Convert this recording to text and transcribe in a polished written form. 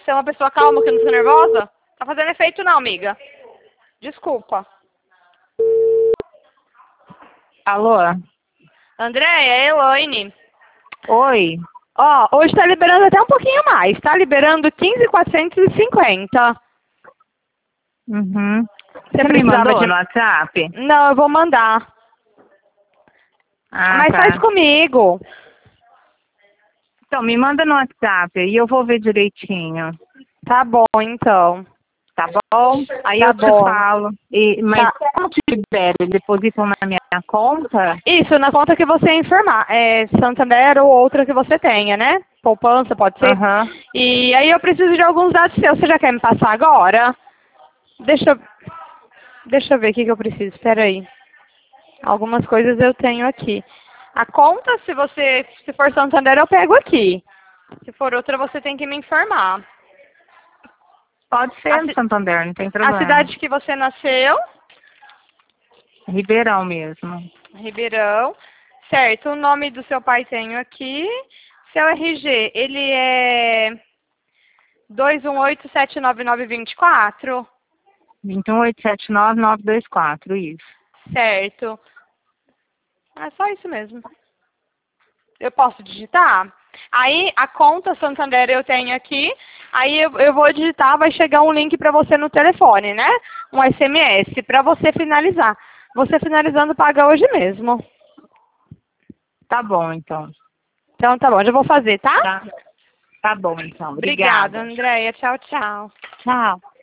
Você é uma pessoa calma que não fica nervosa? Tá fazendo efeito não, amiga. Desculpa. Alô? Andréia, é Elaine. Oi. Ó, hoje tá liberando até um pouquinho mais. Tá liberando 15.450. Uhum. Você Você me precisava mandou de... no WhatsApp? Não, eu vou mandar. Ah, Mas faz tá. comigo. Então, me manda no WhatsApp e eu vou ver direitinho. Tá bom, então. Tá bom? Aí Tá eu te bom. falo. Mas Tá. como te libero? Depositam na minha conta? Isso, na conta que você informar. É Santander ou outra que você tenha, né? Poupança, pode ser. Aham. E aí eu preciso de alguns dados seus. Você já quer me passar agora? Deixa eu ver o que eu preciso. Espera aí. Algumas coisas eu tenho aqui. A conta, se for Santander, eu pego aqui. Se for outra, você tem que me informar. Pode A, ser no ci- Santander, não tem a problema. cidade que você nasceu, Ribeirão mesmo. Ribeirão. Certo, o nome do seu pai tenho aqui. Seu RG, ele é 218799924. 21879-924, isso. Certo. É só isso mesmo. Eu posso digitar? Aí a conta Santander eu tenho aqui. Aí eu vou digitar, vai chegar um link para você no telefone, né? Um SMS para você finalizar. Você finalizando paga hoje mesmo. Tá bom, então. Então tá bom, já vou fazer, tá? Tá, tá bom, então. Obrigada, Obrigada. Andréia. Tchau, tchau. Tchau.